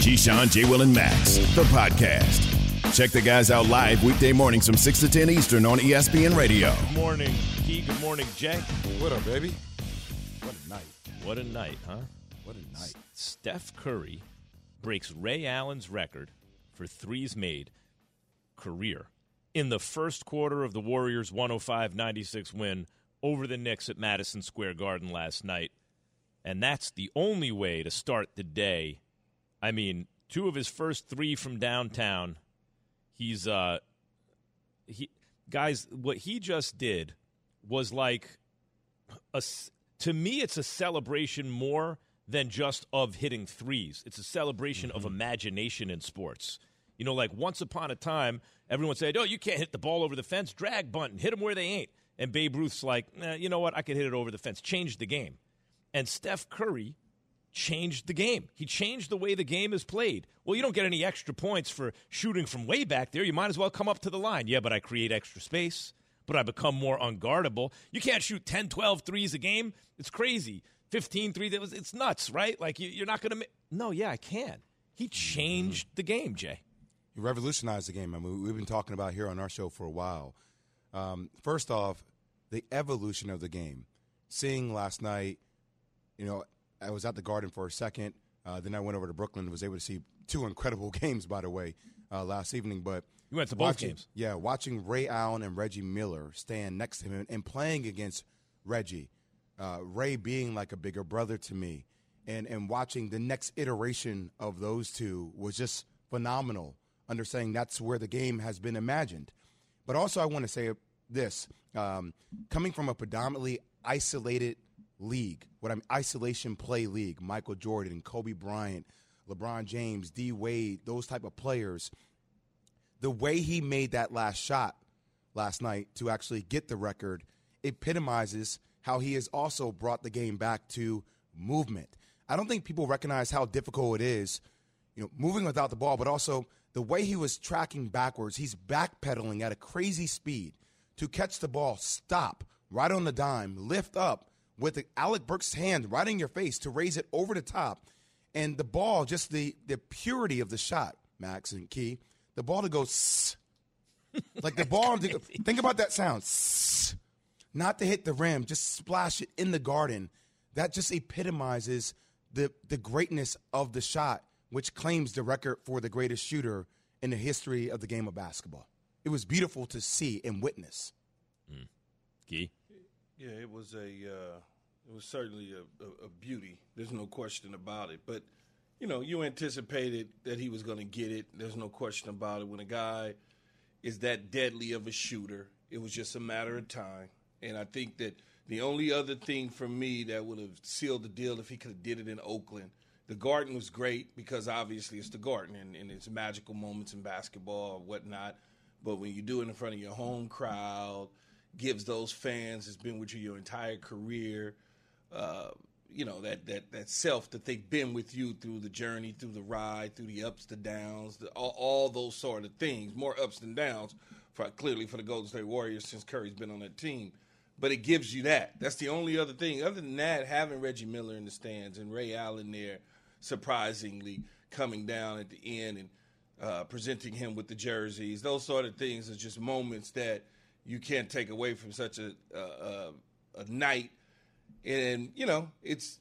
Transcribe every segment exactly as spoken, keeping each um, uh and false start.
Keyshawn, J. Will, and Max, the podcast. Check the guys out live weekday mornings from six to ten Eastern on E S P N Radio. Good morning, Key. Good morning, Jay. What up, baby? What a night. What a night, huh? What a night. Steph Curry breaks Ray Allen's record for threes made career in the first quarter of the Warriors' one oh five ninety-six win over the Knicks at Madison Square Garden last night. And that's the only way to start the day. I mean, two of his first three from downtown. He's, uh, he, guys, what he just did was like, a, to me, it's a celebration more than just of hitting threes. It's a celebration mm-hmm. of imagination in sports. You know, like once upon a time, everyone said, oh, you can't hit the ball over the fence, drag bunt, and hit them where they ain't. And Babe Ruth's like, nah, you know what, I could hit it over the fence. Changed the game. And Steph Curry changed the game. He changed the way the game is played. Well, you don't get any extra points for shooting from way back there. You might as well come up to the line. Yeah, but I create extra space, but I become more unguardable. You can't shoot ten, twelve threes a game. It's crazy. fifteen threes, it's nuts, right? Like, you're not going to – no, yeah, I can. He changed the game, Jay. He revolutionized the game. I mean, we've been talking about here on our show for a while. Um, first off, the evolution of the game. Seeing last night – you know, I was at the Garden for a second. Uh, then I went over to Brooklyn and was able to see two incredible games, by the way, uh, last evening. But you went to both watching, games. Yeah, watching Ray Allen and Reggie Miller stand next to him and playing against Reggie, uh, Ray being like a bigger brother to me, and, and watching the next iteration of those two was just phenomenal, understanding that's where the game has been imagined. But also I want to say this, um, coming from a predominantly isolated league, what I'm isolation play league, Michael Jordan, Kobe Bryant, LeBron James, D Wade, those type of players, the way he made that last shot last night to actually get the record epitomizes how he has also brought the game back to movement. I don't think people recognize how difficult it is, you know, moving without the ball, but also the way he was tracking backwards. He's backpedaling at a crazy speed to catch the ball, stop, right on the dime, lift up, with the Alec Burks' hand right in your face to raise it over the top. And the ball, just the, the purity of the shot, Max and Key, the ball to go sss. Like the ball, to, think about that sound. Sss. Not to hit the rim, just splash it in the Garden. That just epitomizes the, the greatness of the shot, which claims the record for the greatest shooter in the history of the game of basketball. It was beautiful to see and witness. Mm. Key? Yeah, it was a uh, it was certainly a, a, a beauty. There's no question about it. But, you know, you anticipated that he was going to get it. There's no question about it. When a guy is that deadly of a shooter, it was just a matter of time. And I think that the only other thing for me that would have sealed the deal if he could have did it in Oakland, the Garden was great because obviously it's the Garden and, and it's magical moments in basketball or whatnot. But when you do it in front of your home crowd, gives those fans that's been with you your entire career, uh, you know, that, that, that self that they've been with you through the journey, through the ride, through the ups, the downs, the, all, all those sort of things, more ups than downs, for, clearly for the Golden State Warriors since Curry's been on that team. But it gives you that. That's the only other thing. Other than that, having Reggie Miller in the stands and Ray Allen there, surprisingly, coming down at the end and uh, presenting him with the jerseys, those sort of things are just moments that you can't take away from such a, a, a night. And, you know, it's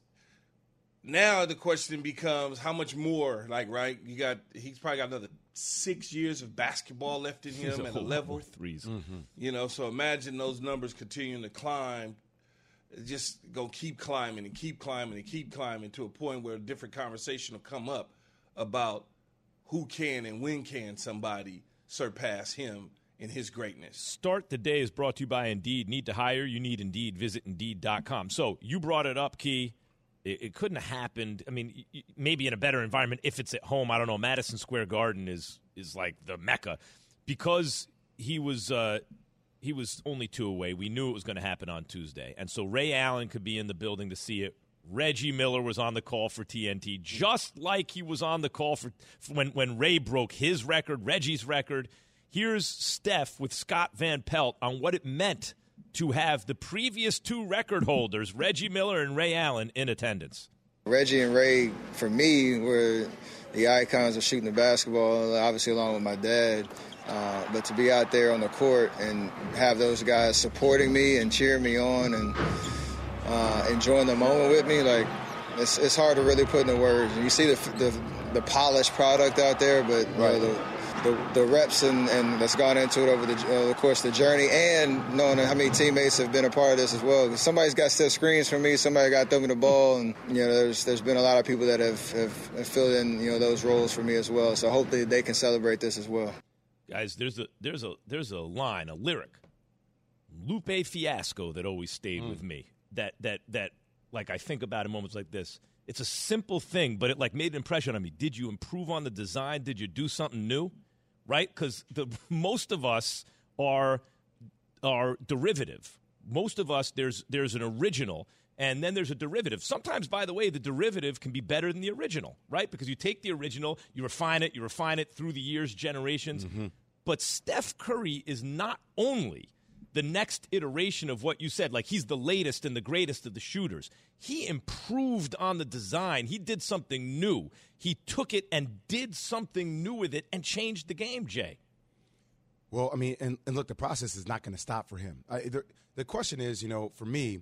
now the question becomes how much more, like, right, you got, he's probably got another six years of basketball left in him at a level. Threes. Mm-hmm. You know, so imagine those numbers continuing to climb, just go keep climbing and keep climbing and keep climbing to a point where a different conversation will come up about who can and when can somebody surpass him in his greatness. Start the Day is brought to you by Indeed. Need to hire? You need Indeed. Visit Indeed dot com. So you brought it up, Key. It, it couldn't have happened. I mean, maybe in a better environment if it's at home. I don't know. Madison Square Garden is is like the Mecca. Because he was uh, he was only two away, we knew it was going to happen on Tuesday. And so Ray Allen could be in the building to see it. Reggie Miller was on the call for T N T, just like he was on the call for, for when, when Ray broke his record, Reggie's record. Here's Steph with Scott Van Pelt on what it meant to have the previous two record holders, Reggie Miller and Ray Allen, in attendance. Reggie and Ray, for me, were the icons of shooting the basketball, obviously along with my dad. Uh, but to be out there on the court and have those guys supporting me and cheering me on and uh, enjoying the moment with me, like, it's it's hard to really put into words. You see the the, the polished product out there, but you know, the, the the reps and, and that's gone into it over the, uh, the course of the journey, and knowing how many teammates have been a part of this as well. Somebody's got set screens for me, somebody got thrown the ball, and you know there's there's been a lot of people that have, have, have filled in you know those roles for me as well. So hopefully they can celebrate this as well. Guys, there's a there's a there's a line, a lyric, Lupe Fiasco, that always stayed mm. with me. That that that like I think about in moments like this. It's a simple thing, but it like made an impression on me. Did you improve on the design? Did you do something new? Right? Because the most of us are are derivative. Most of us there's there's an original. And then there's a derivative. Sometimes, by the way, the derivative can be better than the original, right? Because you take the original, you refine it, you refine it through the years, generations. Mm-hmm. But Steph Curry is not only the next iteration of what you said, like he's the latest and the greatest of the shooters. He improved on the design. He did something new. He took it and did something new with it and changed the game, Jay. Well, I mean, and, and look, the process is not going to stop for him. I, the, the question is, you know, for me,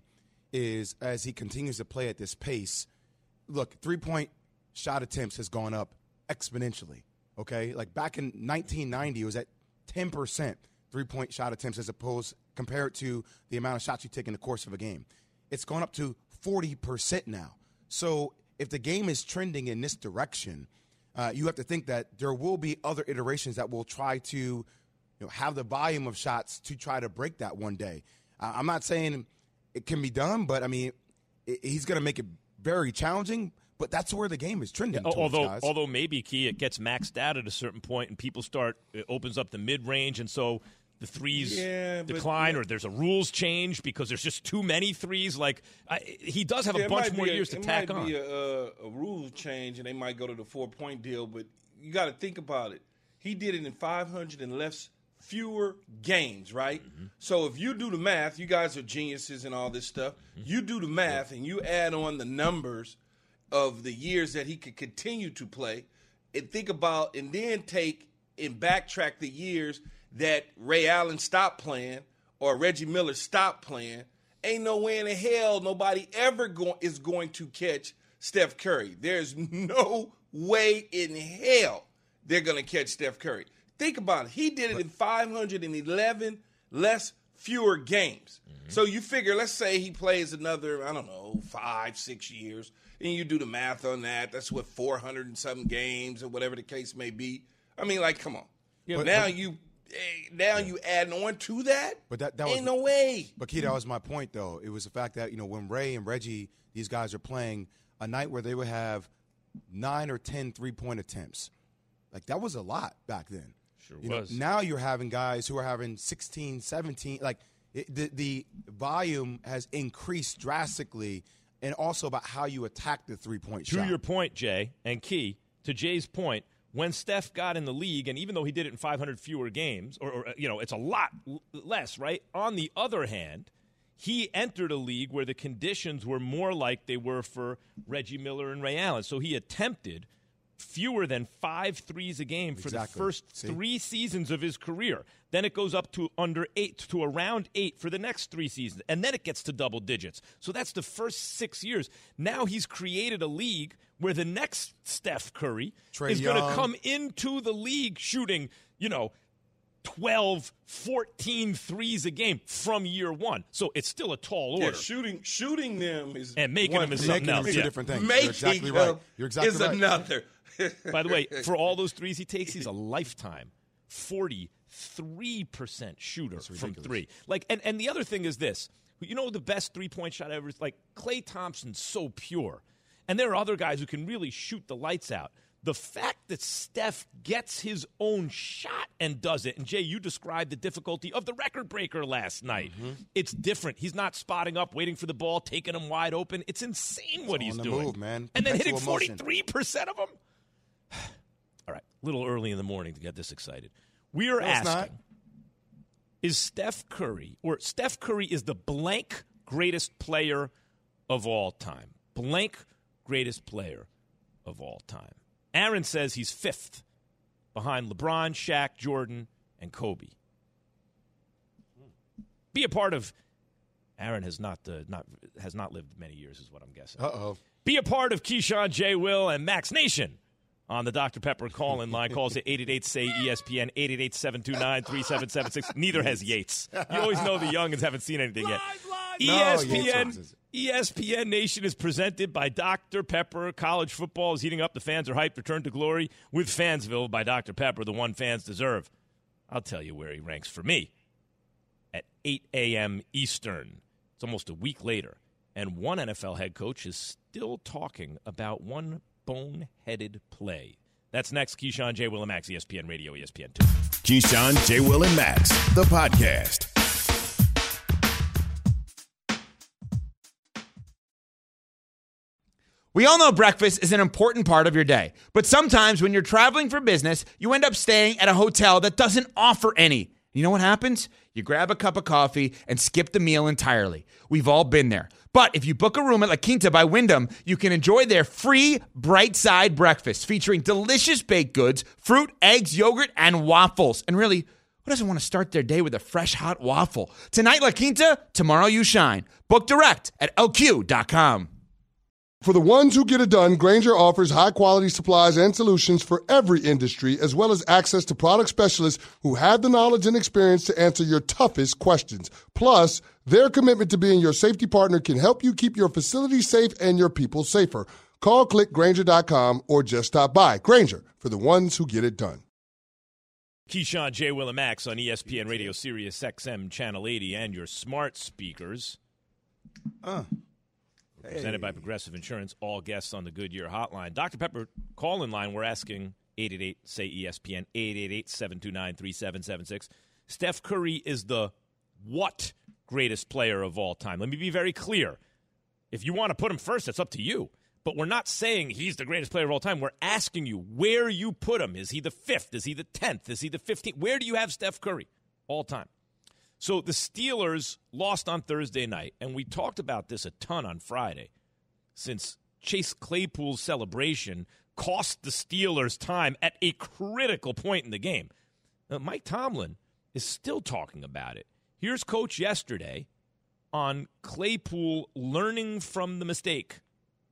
is as he continues to play at this pace, look, three-point shot attempts has gone up exponentially, okay? Like back in nineteen ninety, it was at ten percent three-point shot attempts as opposed compared to the amount of shots you take in the course of a game. It's gone up to forty percent now. So if the game is trending in this direction, uh, you have to think that there will be other iterations that will try to you know, have the volume of shots to try to break that one day. Uh, I'm not saying – it can be done, but, I mean, it, he's going to make it very challenging, but that's where the game is trending yeah, towards, although, guys. Although maybe, Key, it gets maxed out at a certain point and people start – it opens up the mid-range, and so the threes yeah, decline but, or there's a rules change because there's just too many threes. Like, I, he does have yeah, a bunch more a, years to tack on. It might on. be a, a, a rules change, and they might go to the four-point deal, but you got to think about it. He did it in five hundred and less – fewer games, right? Mm-hmm. So if you do the math, you guys are geniuses and all this stuff. Mm-hmm. You do the math and you add on the numbers of the years that he could continue to play and think about and then take and backtrack the years that Ray Allen stopped playing or Reggie Miller stopped playing. Ain't no way in the hell nobody ever go- is going to catch Steph Curry. There's no way in hell they're going to catch Steph Curry. Think about it. He did it in five hundred eleven less, fewer games. Mm-hmm. So you figure, let's say he plays another, I don't know, five, six years, and you do the math on that. That's what, four hundred and some games or whatever the case may be. I mean, like, come on. Yeah, but, now but, you now yeah. you add on to that? But that, that ain't was, no way. But, Key, that was my point, though. It was the fact that, you know, when Ray and Reggie, these guys are playing a night where they would have nine or ten three-point attempts. Like, that was a lot back then. Sure you was. Know, now you're having guys who are having sixteen, seventeen. Like, it, the, the volume has increased drastically, and also about how you attack the three-point to shot. To your point, Jay, and Key, to Jay's point, when Steph got in the league, and even though he did it in five hundred fewer games, or, or you know, it's a lot l- less, right? On the other hand, he entered a league where the conditions were more like they were for Reggie Miller and Ray Allen. So he attempted fewer than five threes a game for exactly. the first See? three seasons of his career. Then it goes up to under eight, to around eight for the next three seasons. And then it gets to double digits. So that's the first six years. Now he's created a league where the next Steph Curry Trae is going to Young. come into the league shooting, you know, twelve, fourteen threes a game from year one. So it's still a tall order. Yeah, shooting shooting them is and making one them is thing. something making else. them is Yeah. two different things. Making You're exactly them right. You're exactly is right. another. By the way, for all those threes he takes, he's a lifetime forty-three percent shooter from three. Like, and, and the other thing is this. You know the best three-point shot ever is like Klay Thompson's so pure. And there are other guys who can really shoot the lights out. The fact that Steph gets his own shot and does it, and Jay, you described the difficulty of the record breaker last night. Mm-hmm. It's different. He's not spotting up, waiting for the ball, taking him wide open. It's insane what it's he's on the doing. Move, man. And then hitting Perpetual motion. forty-three percent of them. All right, a little early in the morning to get this excited. We are No, it's asking, not. is Steph Curry, or Steph Curry is the blank greatest player of all time. Blank greatest player of all time. Aaron says he's fifth behind LeBron, Shaq, Jordan, and Kobe. Be a part of Aaron has not uh, not has not lived many years, is what I'm guessing. Uh-oh. Be a part of Keyshawn, J. Will, and Max Nation on the Doctor Pepper call-in line. Calls at eight eight eight, S A Y, E S P N, eight eight eight, seven two nine, three seven seven six. Neither has Yates. You always know the youngins haven't seen anything yet. E S P N, E S P N Nation is presented by Doctor Pepper. College football is heating up. The fans are hyped. Return to glory with Fansville by Doctor Pepper, the one fans deserve. I'll tell you where he ranks for me. At eight a.m. Eastern. It's almost a week later. And one N F L head coach is still talking about one boneheaded play. That's next. Keyshawn, J. Will, and Max, E S P N Radio, E S P N two. Keyshawn, J. Will, and Max, the podcast. We all know breakfast is an important part of your day, but sometimes when you're traveling for business, you end up staying at a hotel that doesn't offer any. You know what happens? You grab a cup of coffee and skip the meal entirely. We've all been there. But if you book a room at La Quinta by Wyndham, you can enjoy their free Bright Side breakfast featuring delicious baked goods, fruit, eggs, yogurt, and waffles. And really, who doesn't want to start their day with a fresh, hot waffle? Tonight, La Quinta, tomorrow you shine. Book direct at L Q dot com. For the ones who get it done, Grainger offers high-quality supplies and solutions for every industry, as well as access to product specialists who have the knowledge and experience to answer your toughest questions. Plus, their commitment to being your safety partner can help you keep your facility safe and your people safer. Call, click Grainger dot com, or just stop by. Grainger, for the ones who get it done. Keyshawn, J. Will, and Max on E S P N Radio, Sirius X M Channel eighty, and your smart speakers. Uh. Presented Hey. by Progressive Insurance. All guests on the Goodyear Hotline. Doctor Pepper call-in line, we're asking eight eight eight, S A Y, E S P N, eight eight eight, seven two nine, three seven seven six. Steph Curry is the what greatest player of all time? Let me be very clear. If you want to put him first, that's up to you. But we're not saying he's the greatest player of all time. We're asking you where you put him. Is he the fifth? Is he the tenth? Is he the fifteenth? Where do you have Steph Curry all time? So the Steelers lost on Thursday night, and we talked about this a ton on Friday, since Chase Claypool's celebration cost the Steelers time at a critical point in the game. Now, Mike Tomlin is still talking about it. Here's Coach yesterday on Claypool learning from the mistake.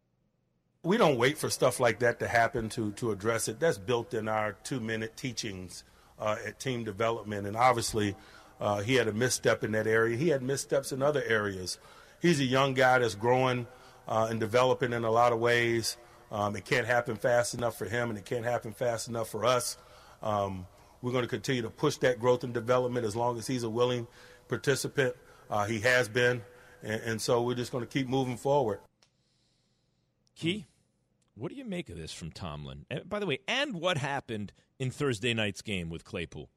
We don't wait for stuff like that to happen to, to address it. That's built in our two-minute teachings uh, at team development, and obviously – Uh, he had a misstep in that area. He had missteps in other areas. He's a young guy that's growing uh, and developing in a lot of ways. Um, it can't happen fast enough for him, and it can't happen fast enough for us. Um, we're going to continue to push that growth and development as long as he's a willing participant. Uh, he has been, and, and so we're just going to keep moving forward. Key, what do you make of this from Tomlin? And by the way, and what happened in Thursday night's game with Claypool?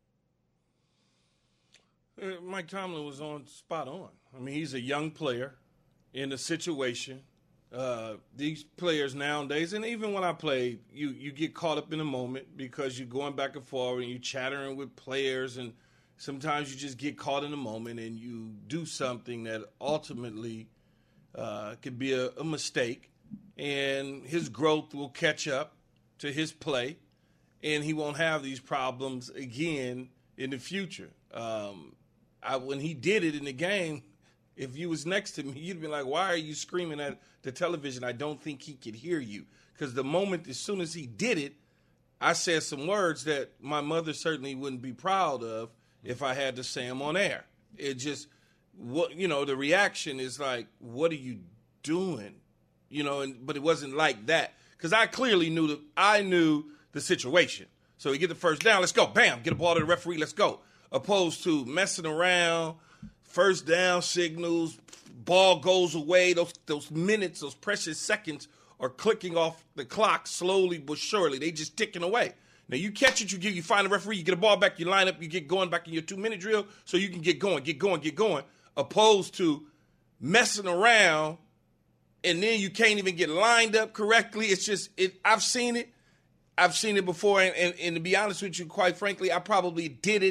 Uh, Mike Tomlin was on spot on. I mean, he's a young player in a situation. Uh, these players nowadays, and even when I played, you, you get caught up in a moment because you're going back and forth and you're chattering with players, and sometimes you just get caught in a moment and you do something that ultimately uh, could be a, a mistake, and his growth will catch up to his play, and he won't have these problems again in the future. Um, I, when he did it in the game, if you was next to me, you'd be like, why are you screaming at the television? I don't think he could hear you. Because the moment, as soon as he did it, I said some words that my mother certainly wouldn't be proud of if I had to say them on air. It just, what you know, the reaction is like, what are you doing? You know, and but it wasn't like that. Because I clearly knew, the, I knew the situation. So we get the first down, let's go. Bam, get a ball to the referee, let's go. Opposed to messing around, first down signals, ball goes away. Those those minutes, those precious seconds are clicking off the clock slowly but surely. They just ticking away. Now you catch it, you get, you find the referee, you get a ball back, you line up, you get going back in your two-minute drill so you can get going, get going, get going. Opposed to messing around and then you can't even get lined up correctly. It's just, it. I've seen it. I've seen it before, and, and, and to be honest with you, quite frankly, I probably did it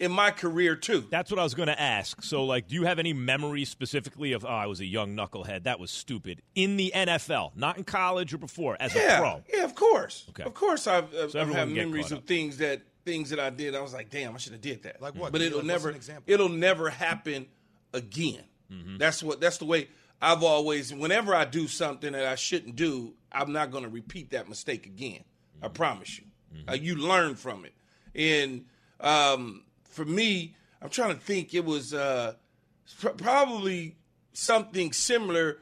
in my career too. That's what I was going to ask. So, like, do you have any memories specifically of, oh, I was a young knucklehead, that was stupid, in the N F L, not in college or before, as yeah, a pro? Yeah, of course. Okay. Of course I've, I've, So I've had everyone get memories caught of up. things that things that I did. I was like, damn, I should have did that. Like what? But Like, it'll what's never an example? it'll never happen again. Mm-hmm. That's what that's the way I've always, whenever I do something that I shouldn't do, I'm not going to repeat that mistake again. I promise you. Mm-hmm. Uh, you learn from it. And um, for me, I'm trying to think, it was uh, pr- probably something similar.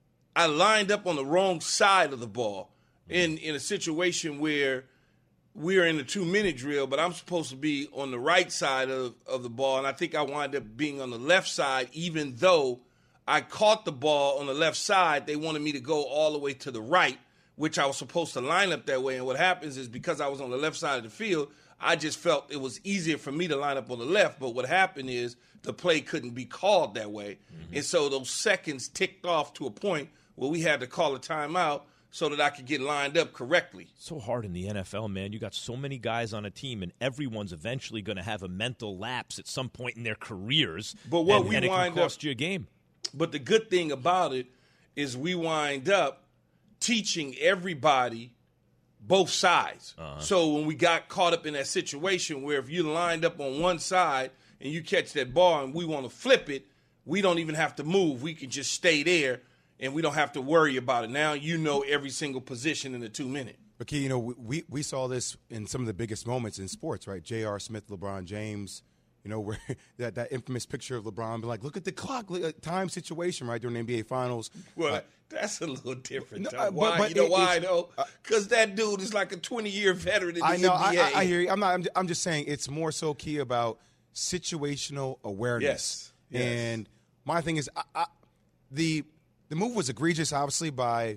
I lined up on the wrong side of the ball in, in a situation where we're in a two-minute drill, but I'm supposed to be on the right side of, of the ball, and I think I wound up being on the left side, even though I caught the ball on the left side. They wanted me to go all the way to the right, which I was supposed to line up that way. And what happens is, because I was on the left side of the field, I just felt it was easier for me to line up on the left. But what happened is the play couldn't be called that way. Mm-hmm. And so those seconds ticked off to a point where we had to call a timeout so that I could get lined up correctly. So hard in the N F L, man. You got so many guys on a team, and everyone's eventually going to have a mental lapse at some point in their careers. But what and, we and it wind can cost up, you a game. But the good thing about it is we wind up teaching everybody both sides. Uh-huh. So when we got caught up in that situation where if you lined up on one side and you catch that ball and we want to flip it, we don't even have to move. We can just stay there, and we don't have to worry about it. Now you know every single position in the two-minute. But, Key, you know, we, we saw this in some of the biggest moments in sports, right? J R. Smith, LeBron James, you know, where that, that infamous picture of LeBron being like, look at the clock, look at time situation, right, during the N B A Finals. Well, uh, that's a little different. No, though. uh, but- why? but you know it- why, it's- though? Because that dude is like a twenty-year veteran in the I know, N B A. I, I, I hear you. I'm not. I'm, I'm just saying it's more so key about situational awareness. Yes, yes. And my thing is, I, I, the the move was egregious, obviously, by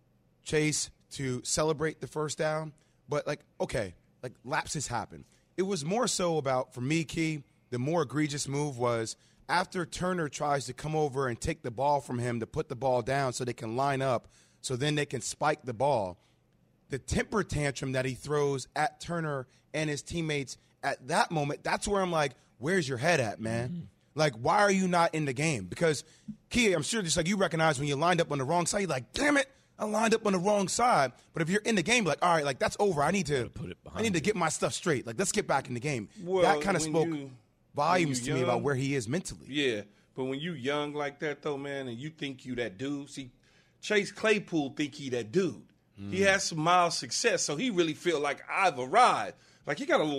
Chase to celebrate the first down. But like, okay, like lapses happen. It was more so about, for me, Key, the more egregious move was after Turner tries to come over and take the ball from him to put the ball down so they can line up, so then they can spike the ball. The temper tantrum that he throws at Turner and his teammates at that moment, that's where I'm like, where's your head at, man? Mm-hmm. Like, why are you not in the game? Because, Key, I'm sure just like you recognize when you lined up on the wrong side, you're like, damn it, I lined up on the wrong side. But if you're in the game, like, all right, like, that's over. I need to put it I need to get my stuff straight. Like, let's get back in the game. Well, that kind of when spoke you- volumes when to you me about young- where he is mentally. Yeah, but when you young like that, though, man, and you think you that dude, see, Chase Claypool think he that dude. Mm. He has some mild success, so he really feel like I've arrived. Like, you got a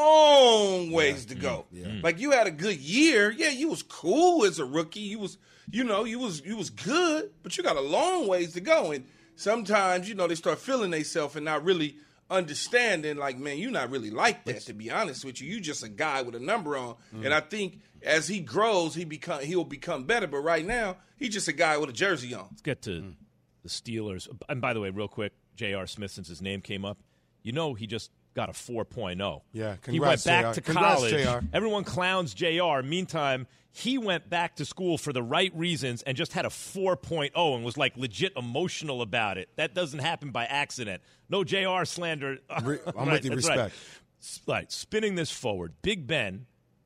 long ways yeah. to go. Yeah. Like, you had a good year. Yeah, you was cool as a rookie. You was, you know, you was you was good, but you got a long ways to go. And sometimes, you know, they start feeling themselves and not really understanding, like, man, you're not really like that, to be honest with you. You just a guy with a number on. Mm. And I think as he grows, he become he'll become better. But right now, he's just a guy with a jersey on. Let's get to mm. the Steelers. And by the way, real quick, J R. Smith, since his name came up, you know he just got a four point oh. Yeah, congrats, he went back J R. to Congrats, college. J R. Everyone clowns J R. Meantime, he went back to school for the right reasons and just had a four point oh and was like legit emotional about it. That doesn't happen by accident. No J R slander. Re- I'm right, with you, respect. Right. right, spinning this forward, Big Ben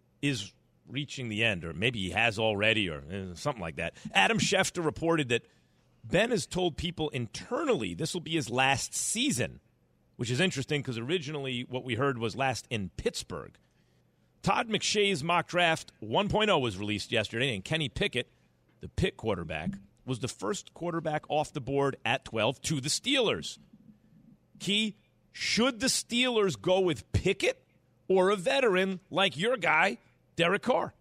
is reaching the end, or maybe he has already, or uh, something like that. Adam Schefter reported that Ben has told people internally this will be his last season, which is interesting because originally what we heard was last in Pittsburgh. Todd McShay's mock draft one point oh was released yesterday, and Kenny Pickett, the Pitt quarterback, was the first quarterback off the board at twelve to the Steelers. Key, should the Steelers go with Pickett or a veteran like your guy, Derek Carr?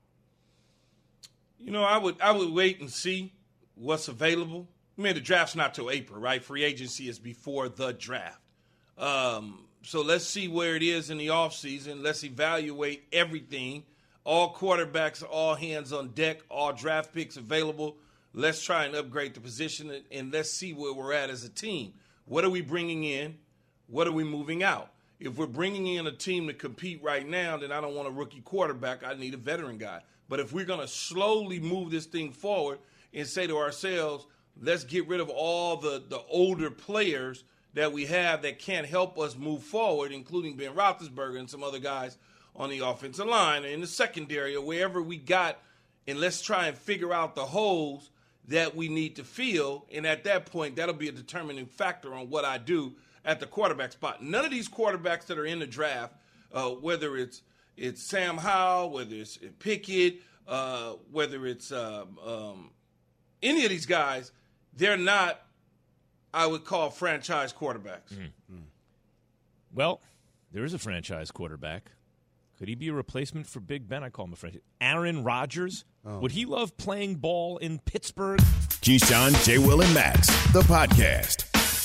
You know, I would I would wait and see what's available. I mean, the draft's not till April, right? Free agency is before the draft. Um, so let's see where it is in the offseason. Let's evaluate everything. All quarterbacks, all hands on deck, all draft picks available. Let's try and upgrade the position, and let's see where we're at as a team. What are we bringing in? What are we moving out? If we're bringing in a team to compete right now, then I don't want a rookie quarterback. I need a veteran guy. But if we're going to slowly move this thing forward and say to ourselves, let's get rid of all the, the older players that we have that can't help us move forward, including Ben Roethlisberger and some other guys on the offensive line or in the secondary or wherever we got, and let's try and figure out the holes that we need to fill. And at that point, that'll be a determining factor on what I do at the quarterback spot. None of these quarterbacks that are in the draft, uh, whether it's it's Sam Howell, whether it's Pickett, uh, whether it's um, um, any of these guys, they're not, I would call, franchise quarterbacks. Mm. Well, there is a franchise quarterback. Could he be a replacement for Big Ben? I call him a franchise. Aaron Rodgers. Oh. Would he love playing ball in Pittsburgh? Keyshawn, J. Will, and Max, the podcast.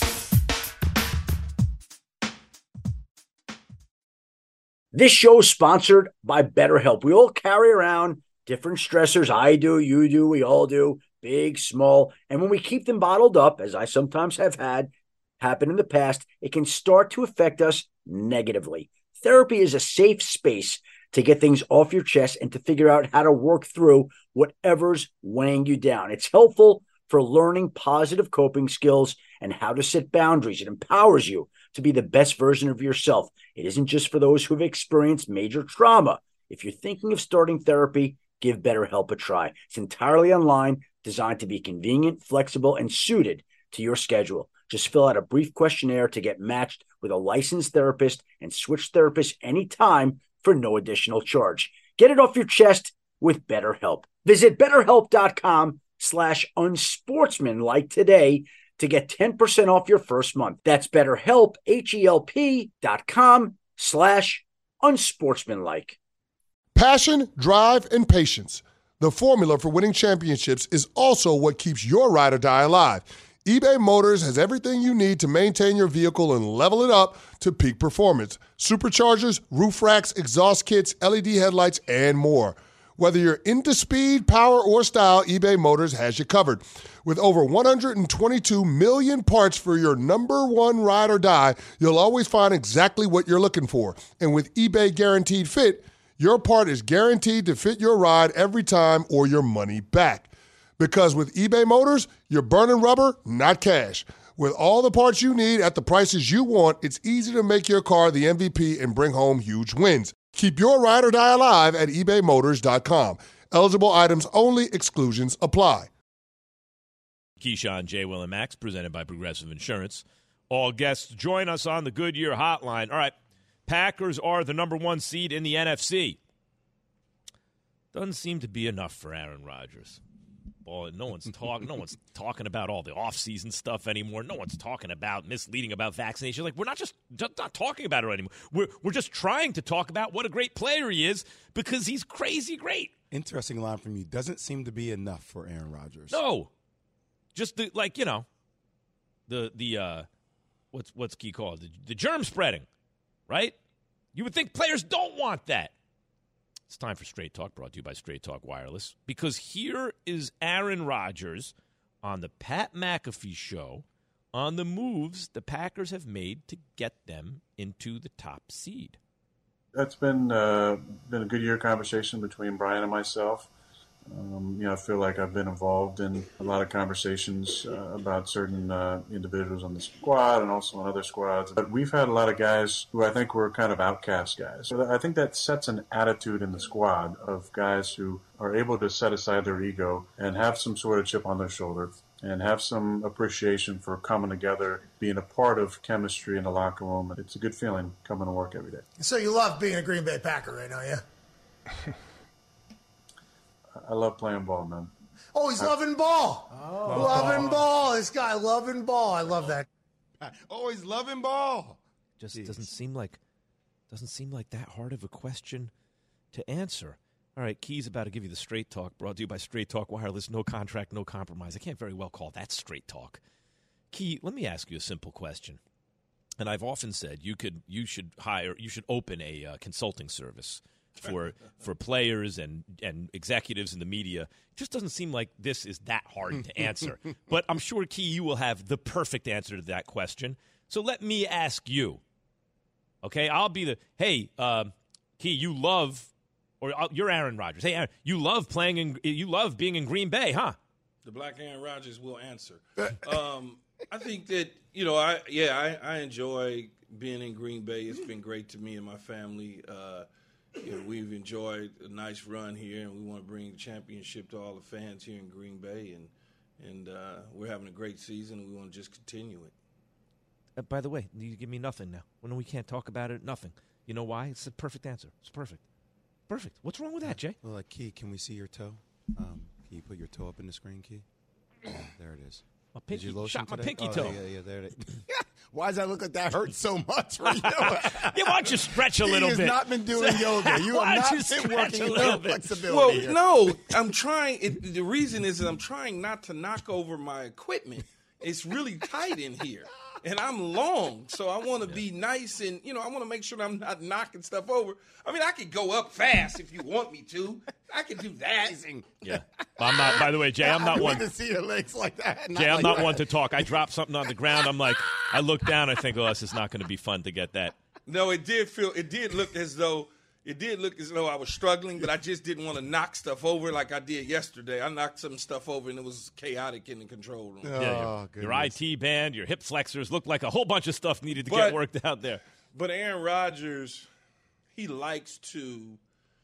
This show is sponsored by BetterHelp. We all carry around different stressors. I do, you do, we all do, big, small. And when we keep them bottled up, as I sometimes have had happen in the past, it can start to affect us negatively. Therapy is a safe space to get things off your chest and to figure out how to work through whatever's weighing you down. It's helpful for learning positive coping skills and how to set boundaries. It empowers you to be the best version of yourself. It isn't just for those who've experienced major trauma. If you're thinking of starting therapy, give BetterHelp a try. It's entirely online, designed to be convenient, flexible, and suited to your schedule. Just fill out a brief questionnaire to get matched with a licensed therapist and switch therapists anytime for no additional charge. Get it off your chest with BetterHelp. Visit BetterHelp.com slash unsportsmanlike today to get ten percent off your first month. That's BetterHelp, H-E-L-P dot com slash unsportsmanlike. Passion, drive, and patience. The formula for winning championships is also what keeps your ride or die alive. eBay Motors has everything you need to maintain your vehicle and level it up to peak performance. Superchargers, roof racks, exhaust kits, L E D headlights, and more. Whether you're into speed, power, or style, eBay Motors has you covered. With over one hundred twenty-two million parts for your number one ride or die, you'll always find exactly what you're looking for. And with eBay Guaranteed Fit, your part is guaranteed to fit your ride every time or your money back. Because with eBay Motors, you're burning rubber, not cash. With all the parts you need at the prices you want, it's easy to make your car the M V P and bring home huge wins. Keep your ride or die alive at ebay motors dot com. Eligible items only. Exclusions apply. Keyshawn, J. Will, and Max, presented by Progressive Insurance. All guests join us on the Goodyear Hotline. All right, Packers are the number one seed in the N F C. Doesn't seem to be enough for Aaron Rodgers. Well, no one's talking. No one's talking about all the offseason stuff anymore. No one's talking about misleading about vaccination. Like, we're not just, just not talking about it anymore. We're we're just trying to talk about what a great player he is because he's crazy great. Interesting line from you. Doesn't seem to be enough for Aaron Rodgers. No, just the, like you know, the the uh, what's what's key called the, the germ spreading, right? You would think players don't want that. It's time for Straight Talk, brought to you by Straight Talk Wireless, because here is Aaron Rodgers on the Pat McAfee Show on the moves the Packers have made to get them into the top seed. That's been uh, been a good year conversation between Brian and myself. Um, you know, I feel like I've been involved in a lot of conversations uh, about certain uh, individuals on the squad and also on other squads. But we've had a lot of guys who I think were kind of outcast guys. So I think that sets an attitude in the squad of guys who are able to set aside their ego and have some sort of chip on their shoulder and have some appreciation for coming together, being a part of chemistry in the locker room. It's a good feeling coming to work every day. So you love being a Green Bay Packer right now, yeah? I love playing ball, man. Oh, he's loving ball. Oh. Loving ball. This guy loving ball. I love that. Oh, he's loving ball. Just Jeez. doesn't seem like doesn't seem like that hard of a question to answer. All right, Key's about to give you the Straight Talk, brought to you by Straight Talk Wireless. No contract, no compromise. I can't very well call that Straight Talk. Key, let me ask you a simple question. And I've often said you could you should hire you should open a uh, consulting service for for players and, and executives in the media. It just doesn't seem like this is that hard to answer. But I'm sure, Key, you will have the perfect answer to that question. So let me ask you. Okay, I'll be the, hey, uh, Key, you love, or uh, you're Aaron Rodgers. Hey, Aaron, you love playing in, you love being in Green Bay, huh? The black Aaron Rodgers will answer. um, I think that, you know, I yeah, I, I enjoy being in Green Bay. It's been great to me and my family. Uh you know, we've enjoyed a nice run here, and we want to bring the championship to all the fans here in Green Bay, and and uh, we're having a great season, and we want to just continue it. Uh, by the way, you give me nothing now. When we can't talk about it, nothing. You know why? It's the perfect answer. It's perfect. Perfect. What's wrong with that, Jay? Well, like, Key, can we see your toe? Um, can you put your toe up in the screen, Key? Oh, there it is. My pinky, Did you lotion shot my today? pinky oh, toe. Yeah, yeah, there it is. Why does that look like that hurts so much? What are you doing? Yeah, why don't you stretch a He little has bit? not been doing yoga. You Why have don't not you been stretch working a no little bit? flexibility. Well, here. no, I'm trying. It, the reason is that I'm trying not to knock over my equipment. It's really tight in here, and I'm long, so I want to be nice and, you know, I want to make sure that I'm not knocking stuff over. I mean, I could go up fast if you want me to. I can do that. Yeah. I'm not, by the way, Jay, I'm not I one. want to see your legs like that. Jay, I'm like not that. one to talk. I drop something on the ground. I'm like, I look down. I think, oh, this is not going to be fun to get that. No, it did feel, it did look as though, it did look as though I was struggling, but I just didn't want to knock stuff over like I did yesterday. I knocked some stuff over, and it was chaotic in the control room. Oh, Yeah, your, your I T band, your hip flexors looked like a whole bunch of stuff needed to But- get worked out there. But Aaron Rodgers, he likes to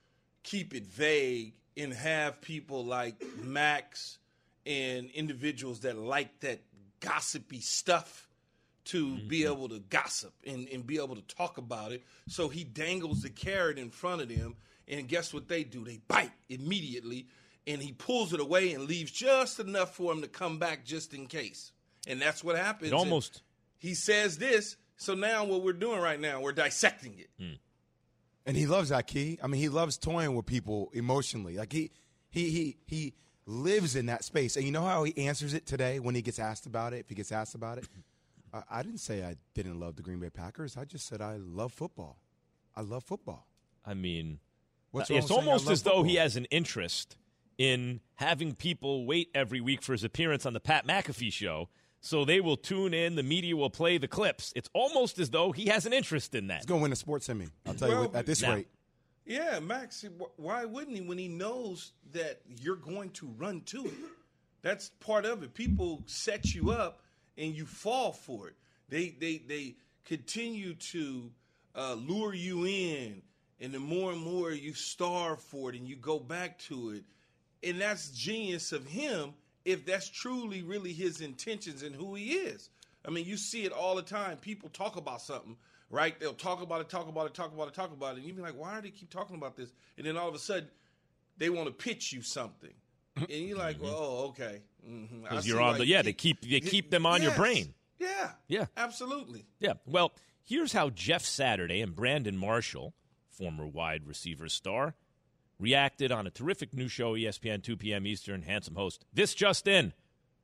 keep it vague and have people like Max and individuals that like that gossipy stuff to mm-hmm. be able to gossip and, and be able to talk about it. So he dangles the carrot in front of them, and guess what they do? They bite immediately, and he pulls it away and leaves just enough for him to come back just in case. And that's what happens. It almost. And he says this, so now what we're doing right now, we're dissecting it. Mm. And he loves that, Key. I mean, he loves toying with people emotionally. Like, he he he he lives in that space. And you know how he answers it today when he gets asked about it, if he gets asked about it? I, I didn't say I didn't love the Green Bay Packers. I just said I love football. I love football. I mean, What's it's wrong with saying I almost love as though football? he has an interest in having people wait every week for his appearance on the Pat McAfee show, so they will tune in, the media will play the clips. It's almost as though he has an interest in that. He's going to win a sports Emmy. I'll tell Well, you what, at this now- rate. Yeah, Max, wh- why wouldn't he when he knows that you're going to run to it? That's part of it. People set you up and you fall for it. They they they continue to uh, lure you in, and the more and more you starve for it and you go back to it. And that's genius of him if that's truly really his intentions and who he is. I mean, you see it all the time. People talk about something, right? They'll talk about it, talk about it, talk about it, talk about it. And you be like, why do they keep talking about this? And then all of a sudden, they want to pitch you something. And you're like, well, oh, okay. Mm-hmm. Because you're on the, yeah, they keep, they keep them on yes. your brain. Yeah. Yeah. Absolutely. Yeah. Well, here's how Jeff Saturday and Brandon Marshall, former wide receiver star, reacted on a terrific new show, E S P N, two p.m. Eastern, handsome host. This just in,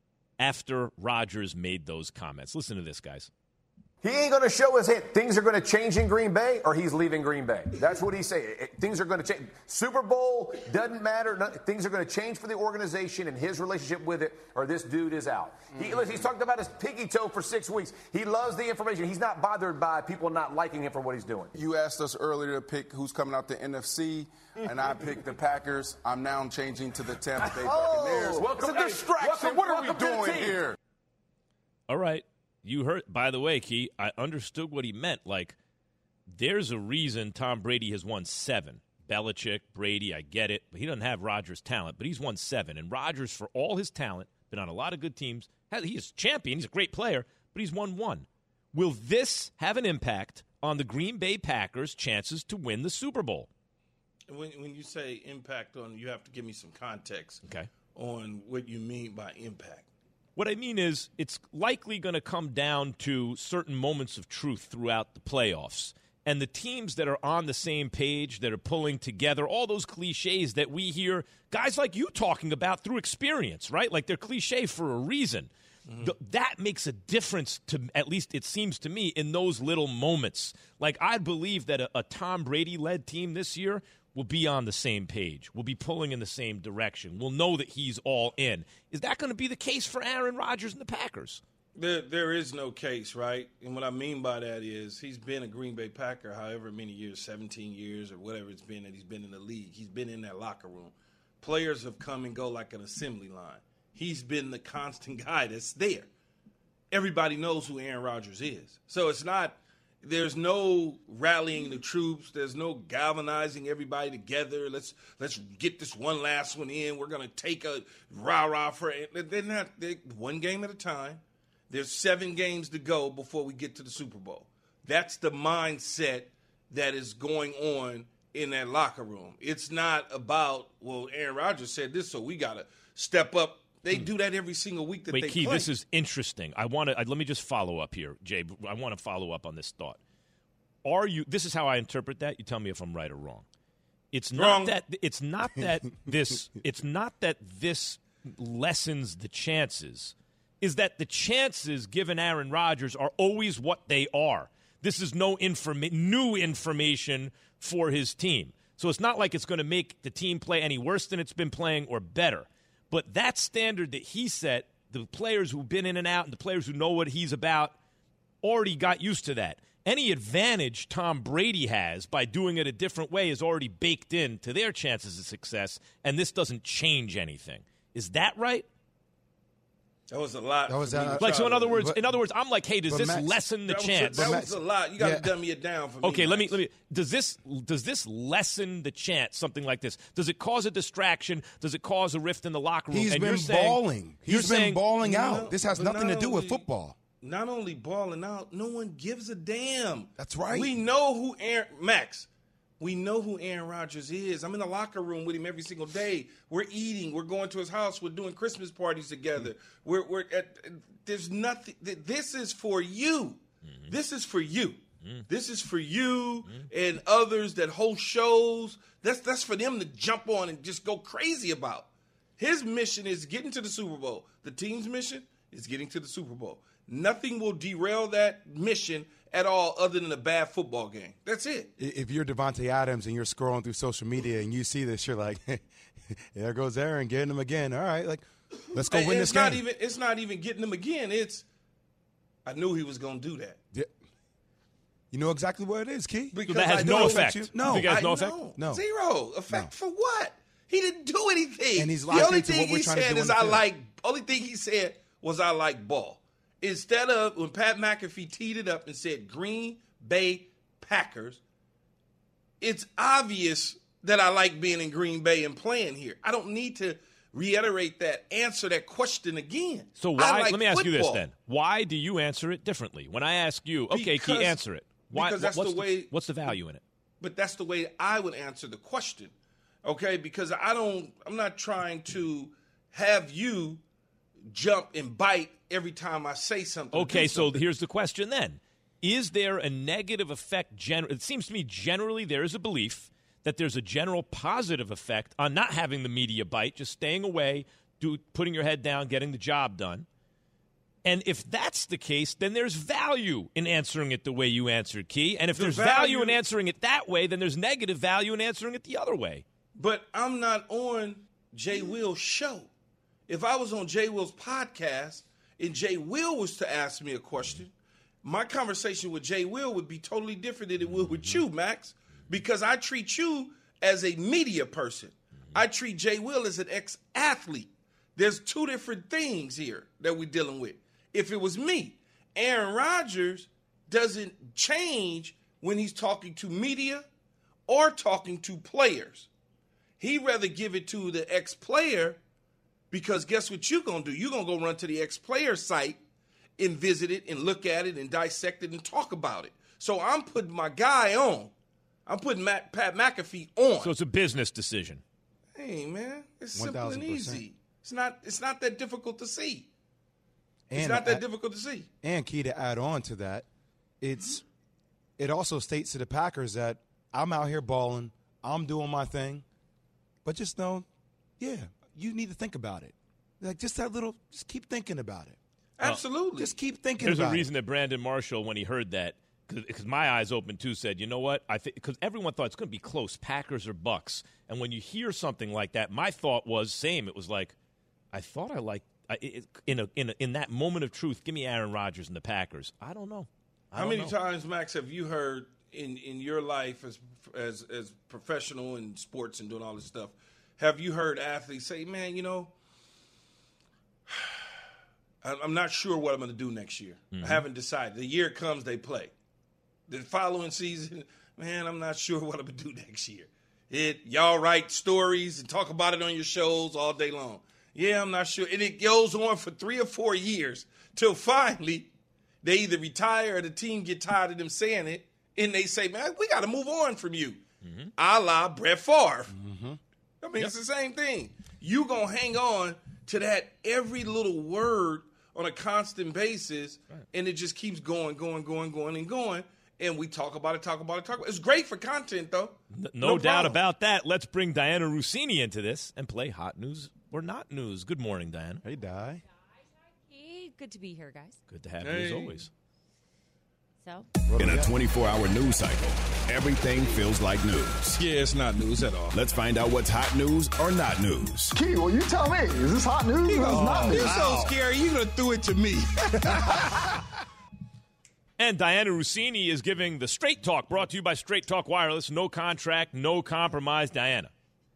after Rodgers made those comments. Listen to this, guys. He ain't going to show his hand. Things are going to change in Green Bay, or he's leaving Green Bay. That's what he's saying. It, things are going to change. Super Bowl doesn't matter. No, things are going to change for the organization and his relationship with it, or this dude is out. He, listen, he's talked about his piggy toe for six weeks. He loves the information. He's not bothered by people not liking him for what he's doing. You asked us earlier to pick who's coming out the N F C, and I picked the Packers. I'm now changing to the Tampa Bay Buccaneers. Oh, welcome, it's a distraction. welcome, what are we welcome to the doing team. here? All right. You heard, by the way, Key, I understood what he meant. Like, there's a reason Tom Brady has won seven. Belichick, Brady, I get it. But he doesn't have Rodgers' talent, but he's won seven. And Rodgers, for all his talent, been on a lot of good teams. He's a champion. He's a great player, but he's won one. Will this have an impact on the Green Bay Packers' chances to win the Super Bowl? When, when you say impact on, you have to give me some context Okay. on what you mean by impact. What I mean is it's likely going to come down to certain moments of truth throughout the playoffs. And the teams that are on the same page, that are pulling together, all those cliches that we hear guys like you talking about through experience, right? Like they're cliche for a reason. Mm-hmm. Th- that makes a difference, to at least it seems to me, in those little moments. Like I believe that a, a Tom Brady-led team this year will be on the same page. We'll be pulling in the same direction. We'll know that he's all in. Is that going to be the case for Aaron Rodgers and the Packers? There, there is no case, right? And what I mean by that is he's been a Green Bay Packer however many years, seventeen years or whatever it's been that he's been in the league. He's been in that locker room. Players have come and go like an assembly line. He's been the constant guy that's there. Everybody knows who Aaron Rodgers is. So it's not There's no rallying the troops. There's no galvanizing everybody together. Let's let's get this one last one in. We're gonna take a rah rah for it. They're not they're one game at a time. There's seven games to go before we get to the Super Bowl. That's the mindset that is going on in that locker room. It's not about, well, Aaron Rodgers said this, so we gotta step up. They do that every single week that Wait, they Key, play. this is interesting. I want to let me just follow up here, Jay. I want to follow up on this thought. Are you? This is how I interpret that. You tell me if I'm right or wrong. It's not Wrong. that. It's not that this. It's not that this lessens the chances. Is that the chances given Aaron Rodgers are always what they are. This is no informa- new information for his team. So it's not like it's going to make the team play any worse than it's been playing or better. But that standard that he set, the players who've been in and out and the players who know what he's about already got used to that. Any advantage Tom Brady has by doing it a different way is already baked in to their chances of success, and this doesn't change anything. Is that right? That was a lot. That was for me a- to Like, so try in to- other words, but- in other words, I'm like, hey, does but this Max- lessen the that was a- chance? that Max- was a lot. You got to yeah. dummy it down for me. Okay, let me Max. let me. Does this does this lessen the chance? Something like this. Does it cause a distraction? Does it cause a rift in the locker room? He's and been you're saying, balling. You're He's been saying, balling No, out. This has but nothing to not do with only- football. Not only balling out, no one gives a damn. That's right. We know who Aaron Max. We know who Aaron Rodgers is. I'm in the locker room with him every single day. We're eating. We're going to his house. We're doing Christmas parties together. We're we're at, there's nothing. This is for you. Mm-hmm. This is for you. Mm-hmm. This is for you mm-hmm. and others that host shows. That's that's for them to jump on and just go crazy about. His mission is getting to the Super Bowl. The team's mission is getting to the Super Bowl. Nothing will derail that mission at all other than a bad football game. That's it. If you're Devontae Adams and you're scrolling through social media and you see this, you're like, there goes Aaron getting him again. All right, like, let's go And win it's this not game. even it's not even getting him again. It's I knew he was going to do that. Yeah. You know exactly what it is, Key. Because that has I no know effect. You. You No, think it has I no effect? know. No. Zero effect for what? He didn't do anything. And he's the locked only into thing what we're he trying to said do is on the I field. like. Only thing he said was I like ball. Instead of when Pat McAfee teed it up and said Green Bay Packers, it's obvious that I like being in Green Bay and playing here. I don't need to reiterate that, answer that question again. So I why? like let me ask you this football. then. Why do you answer it differently? When I ask you, okay, Because- Key, answer it. Why? because that's what's the way- What's the value in it? But that's the way I would answer the question, okay? Because I don't, I'm not trying to have you jump and bite every time I say something. Okay, do so something. here's the question then. Is there a negative effect? Gen- it seems to me generally there is a belief that there's a general positive effect on not having the media bite, just staying away, do, putting your head down, getting the job done. And if that's the case, then there's value in answering it the way you answered, Key. And if The there's value, value- in answering it that way, then there's negative value in answering it the other way. But I'm not on Jay Will's show. If I was on Jay Will's podcast and Jay Will was to ask me a question, my conversation with Jay Will would be totally different than it would with you, Max, because I treat you as a media person. I treat Jay Will as an ex-athlete. There's two different things here that we're dealing with. If it was me, Aaron Rodgers doesn't change when he's talking to media or talking to players. He'd rather give it to the ex-player because guess what you're going to do? You're going to go run to the ex-player site and visit it and look at it and dissect it and talk about it. So I'm putting my guy on. I'm putting Matt, Pat McAfee on. So it's a business decision. Hey, man, it's simple and one thousand percent. easy. It's not, it's not that difficult to see. It's And not that I- difficult to see. And Key, to add on to that, it's it also states to the Packers that I'm out here balling, I'm doing my thing, but just know, yeah, you need to think about it. Like just that little, just keep thinking about it. Absolutely. Just keep thinking There's about a reason it. that Brandon Marshall, when he heard that, because my eyes opened too, said, you know what? I think because everyone thought it's going to be close, Packers or Bucks. And when you hear something like that, my thought was same. It was like, I thought I liked I, it, in a in a, in that moment of truth. Give me Aaron Rodgers and the Packers. I don't know. I How don't many know. times, Max, have you heard in, in your life as as as professional in sports and doing all this stuff? Have you heard athletes say, "Man, you know, I'm not sure what I'm going to do next year. Mm-hmm. I haven't decided. The year comes, they play. the following season, man, I'm not sure what I'm going to do next year. It Y'all write stories and talk about it on your shows all day long. Yeah, I'm not sure. And it goes on for three or four years till finally they either retire or the team get tired of them saying it, and they say, man, we got to move on from you. Mm-hmm. A la Brett Favre. Mm-hmm. I mean, yep. It's the same thing. You going to hang on to that every little word on a constant basis, right. And it just keeps going, going, going, going, and going. And we talk about it, talk about it, talk about it. It's great for content, though. No, no, no doubt about that. Let's bring Diana Russini into this and play Hot News or Not News. Good morning, Diana. Hey, Di. Hey, good to be here, guys. Good to have hey. you as always. So? In a twenty-four hour news cycle, everything feels like news. Yeah, it's not news at all. Let's find out what's hot news or not news. Key, well, you tell me. Is this hot news or is this not news? You're so scary. You gonna threw it to me. And Diana Russini is giving the Straight Talk, brought to you by Straight Talk Wireless. No contract, no compromise. Diana.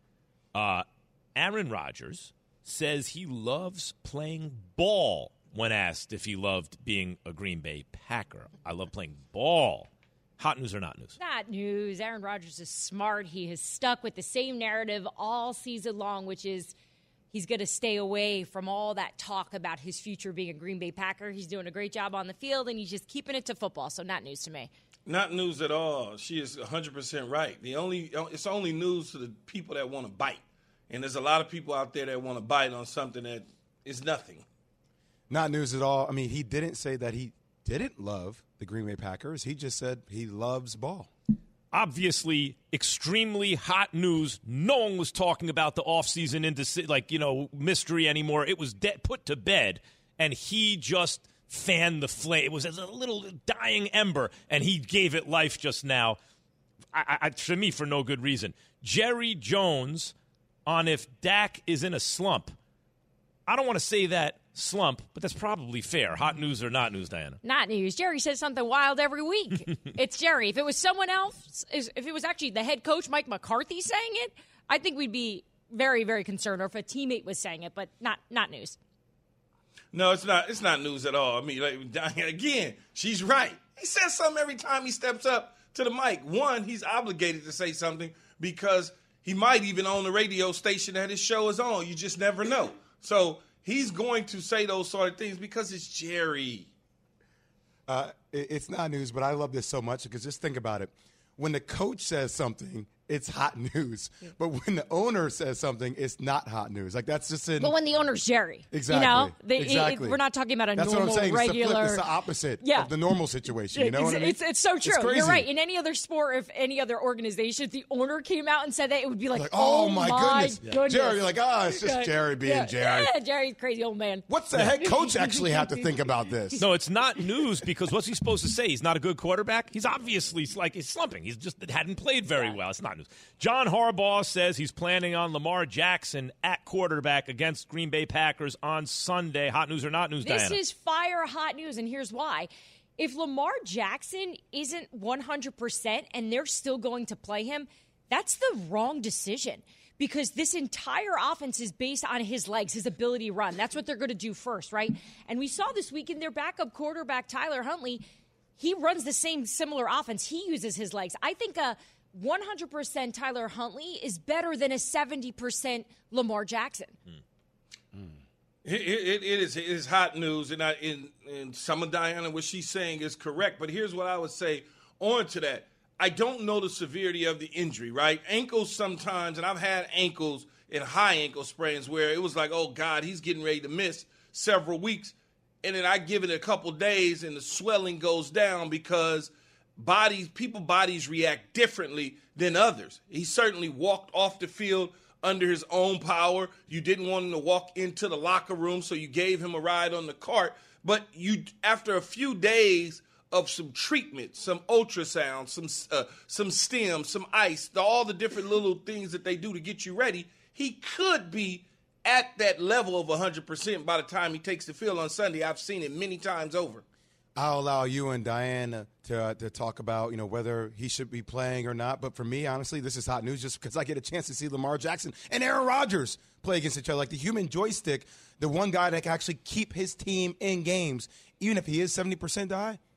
Uh, Aaron Rodgers says he loves playing ball when asked if he loved being a Green Bay Packer. I love playing ball. Hot news or not news? Not news. Aaron Rodgers is smart. He has stuck with the same narrative all season long, which is he's going to stay away from all that talk about his future being a Green Bay Packer. He's doing a great job on the field, and he's just keeping it to football. So not news to me. Not news at all. She is one hundred percent right. The only It's only news to the people that want to bite. And there's a lot of people out there that want to bite on something that is nothing. Not news at all. I mean, he didn't say that he didn't love the Green Bay Packers. He just said he loves ball. Obviously, extremely hot news. No one was talking about the offseason into like, you know, mystery anymore. It was de- put to bed, and he just fanned the flame. It was as a little dying ember, and he gave it life just now. I, I, to me, for no good reason. Jerry Jones on if Dak is in a slump. I don't want to say that slump, but that's probably fair. Hot news or not news, Diana? Not news. Jerry says something wild every week. It's Jerry. If it was someone else, if it was actually the head coach, Mike McCarthy, saying it, I think we'd be very, very concerned, or if a teammate was saying it, but not not news. No, it's not. It's not news at all. I mean, like, Diana, again, she's right. He says something every time he steps up to the mic. One, he's obligated to say something because he might even own the radio station that his show is on. You just never know. So he's going to say those sort of things because it's Jerry. Uh, it, it's not news, but I love this so much because just think about it. When the coach says something, it's hot news. But when the owner says something, it's not hot news. Like, that's just in. But when the owner's Jerry. Exactly. You know? They, exactly. It, we're not talking about a that's normal, what I'm saying. regular. It's the, flip. It's the opposite yeah. of the normal situation. You know it's, what I mean? It's, it's so true. It's You're right. In any other sport, if any other organization, if the owner came out and said that, it would be like, like oh, oh, my goodness. goodness. Jerry, you're like, oh, it's just yeah. Jerry being yeah. Jerry. Yeah, Jerry's crazy old man. What's the head coach actually have to think about this? No, it's not news because what's he supposed to say? He's not a good quarterback? He's obviously like he's slumping. He's just hadn't played very yeah. well. It's not news. John Harbaugh says he's planning on Lamar Jackson at quarterback against Green Bay Packers on Sunday. Hot news or not news, this Diana? This is fire hot news, and here's why. If Lamar Jackson isn't one hundred percent and they're still going to play him, that's the wrong decision because this entire offense is based on his legs, his ability to run. That's what they're going to do first, right? And we saw this week in their backup quarterback, Tyler Huntley, he runs the same similar offense. He uses his legs. I think a one hundred percent Tyler Huntley is better than a seventy percent Lamar Jackson. Mm. Mm. It, it, it, is, it is hot news, and, I, and, and some of Diana, what she's saying is correct. But here's what I would say on to that. I don't know the severity of the injury, right? Ankles sometimes, and I've had ankles and high ankle sprains where it was like, oh, God, he's getting ready to miss several weeks. And then I give it a couple days, and the swelling goes down because bodies, people bodies react differently than others. He certainly walked off the field under his own power. You didn't want him to walk into the locker room, so you gave him a ride on the cart. But you, after a few days of some treatment, some ultrasound, some uh, some stim, some ice, all the different little things that they do to get you ready, he could be at that level of one hundred percent by the time he takes the field on Sunday. I've seen it many times over. I'll allow you and Diana to uh, to talk about, you know, whether he should be playing or not. But for me, honestly, this is hot news just because I get a chance to see Lamar Jackson and Aaron Rodgers play against each other. Like the human joystick, the one guy that can actually keep his team in games, even if he is seventy percent die.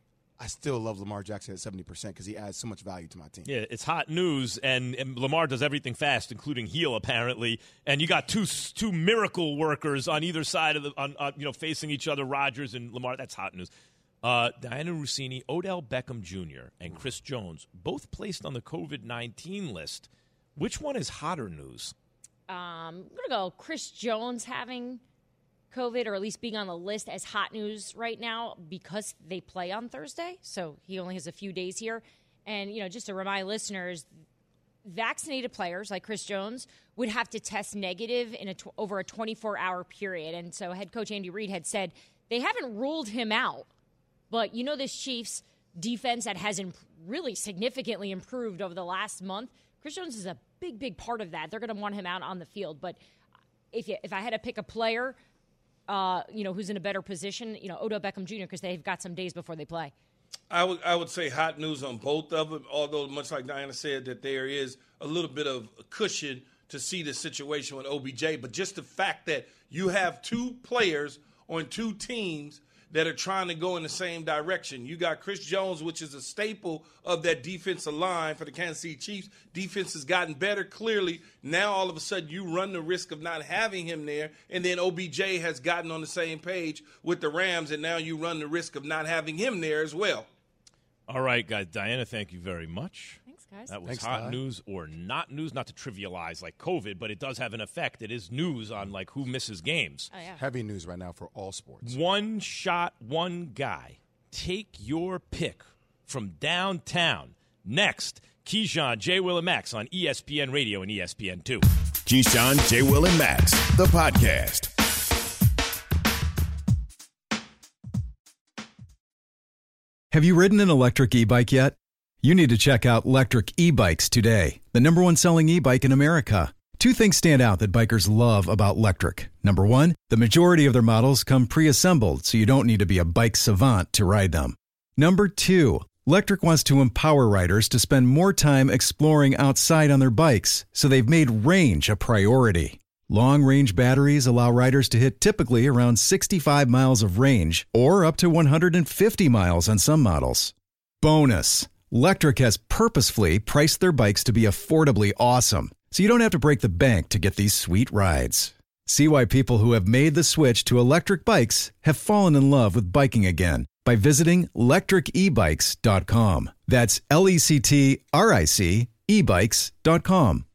I still love Lamar Jackson at seventy percent because he adds so much value to my team. Yeah, it's hot news, and, and Lamar does everything fast, including heel, apparently. And you got two two miracle workers on either side of the, on, on you know, facing each other, Rodgers and Lamar. That's hot news. Uh, Diana Rossini, Odell Beckham Junior, and Chris Jones, both placed on the COVID nineteen list. Which one is hotter news? Um, I'm going to go Chris Jones having COVID, or at least being on the list as hot news right now because they play on Thursday. So he only has a few days here. And, you know, just to remind listeners, vaccinated players like Chris Jones would have to test negative in a tw- over a twenty-four hour period. And so head coach Andy Reid had said they haven't ruled him out. But, you know, this Chiefs defense that has imp- really significantly improved over the last month, Chris Jones is a big, big part of that. They're going to want him out on the field. But if you, if I had to pick a player, uh, you know, who's in a better position, you know, Odell Beckham Junior, because they've got some days before they play. I would I would say hot news on both of them, although much like Diana said that there is a little bit of cushion to see the situation with O B J. But just the fact that you have two players on two teams that are trying to go in the same direction. You got Chris Jones, which is a staple of that defensive line for the Kansas City Chiefs. Defense has gotten better, clearly. Now, all of a sudden, you run the risk of not having him there. And then O B J has gotten on the same page with the Rams, and now you run the risk of not having him there as well. All right, guys. Diana, thank you very much. Thanks, guys. That was Thanks, hot Di. news or not news. Not to trivialize like COVID, but it does have an effect. It is news on like who misses games. Oh, yeah. Heavy news right now for all sports. One shot, one guy. Take your pick from downtown. Next, Keyshawn, J. Will, and Max on E S P N Radio and E S P N two. Keyshawn, J. Will, and Max, the podcast. Have you ridden an electric e-bike yet? You need to check out Lectric E-Bikes today, the number one selling e-bike in America. Two things stand out that bikers love about Lectric. Number one, the majority of their models come pre-assembled, so you don't need to be a bike savant to ride them. Number two, Lectric wants to empower riders to spend more time exploring outside on their bikes, so they've made range a priority. Long-range batteries allow riders to hit typically around sixty-five miles of range, or up to one hundred fifty miles on some models. Bonus! Lectric has purposefully priced their bikes to be affordably awesome, so you don't have to break the bank to get these sweet rides. See why people who have made the switch to electric bikes have fallen in love with biking again by visiting lectric e bikes dot com. That's L E C T R I C e bikes dot com.